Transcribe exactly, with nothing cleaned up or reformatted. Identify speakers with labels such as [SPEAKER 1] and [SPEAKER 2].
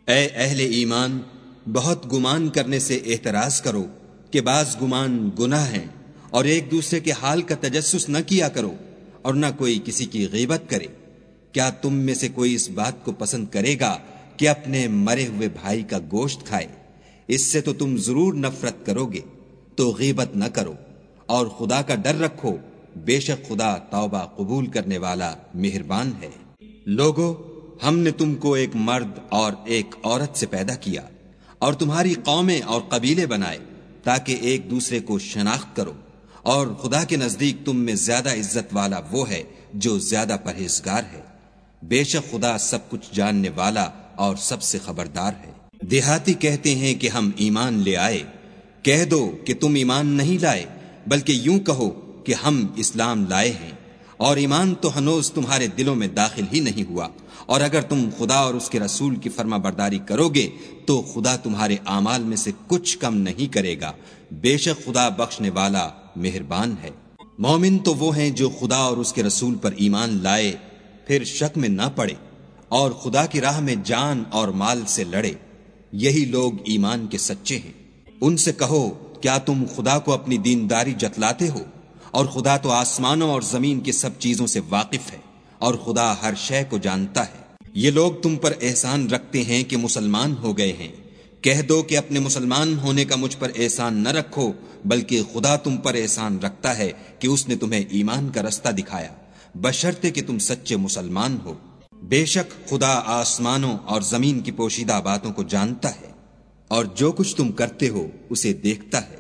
[SPEAKER 1] اے اہل ایمان، بہت گمان کرنے سے احتراز کرو کہ بعض گمان گناہ ہیں، اور ایک دوسرے کے حال کا تجسس نہ کیا کرو، اور نہ کوئی کسی کی غیبت کرے۔ کیا تم میں سے کوئی اس بات کو پسند کرے گا کہ اپنے مرے ہوئے بھائی کا گوشت کھائے؟ اس سے تو تم ضرور نفرت کرو گے، تو غیبت نہ کرو، اور خدا کا ڈر رکھو، بے شک خدا توبہ قبول کرنے والا مہربان ہے۔ لوگو، ہم نے تم کو ایک مرد اور ایک عورت سے پیدا کیا، اور تمہاری قومیں اور قبیلے بنائے تاکہ ایک دوسرے کو شناخت کرو، اور خدا کے نزدیک تم میں زیادہ عزت والا وہ ہے جو زیادہ پرہیزگار ہے۔ بے شک خدا سب کچھ جاننے والا اور سب سے خبردار ہے۔ دیہاتی کہتے ہیں کہ ہم ایمان لے آئے، کہہ دو کہ تم ایمان نہیں لائے، بلکہ یوں کہو کہ ہم اسلام لائے ہیں، اور ایمان تو ہنوز تمہارے دلوں میں داخل ہی نہیں ہوا، اور اگر تم خدا اور اس کے رسول کی فرما برداری کرو گے تو خدا تمہارے اعمال میں سے کچھ کم نہیں کرے گا، بے شک خدا بخشنے والا مہربان ہے۔ مومن تو وہ ہیں جو خدا اور اس کے رسول پر ایمان لائے، پھر شک میں نہ پڑے، اور خدا کی راہ میں جان اور مال سے لڑے، یہی لوگ ایمان کے سچے ہیں۔ ان سے کہو، کیا تم خدا کو اپنی دینداری جتلاتے ہو؟ اور خدا تو آسمانوں اور زمین کی سب چیزوں سے واقف ہے، اور خدا ہر شے کو جانتا ہے۔ یہ لوگ تم پر احسان رکھتے ہیں کہ مسلمان ہو گئے ہیں، کہہ دو کہ اپنے مسلمان ہونے کا مجھ پر احسان نہ رکھو، بلکہ خدا تم پر احسان رکھتا ہے کہ اس نے تمہیں ایمان کا رستہ دکھایا، بشرطے کہ تم سچے مسلمان ہو۔ بے شک خدا آسمانوں اور زمین کی پوشیدہ باتوں کو جانتا ہے، اور جو کچھ تم کرتے ہو اسے دیکھتا ہے۔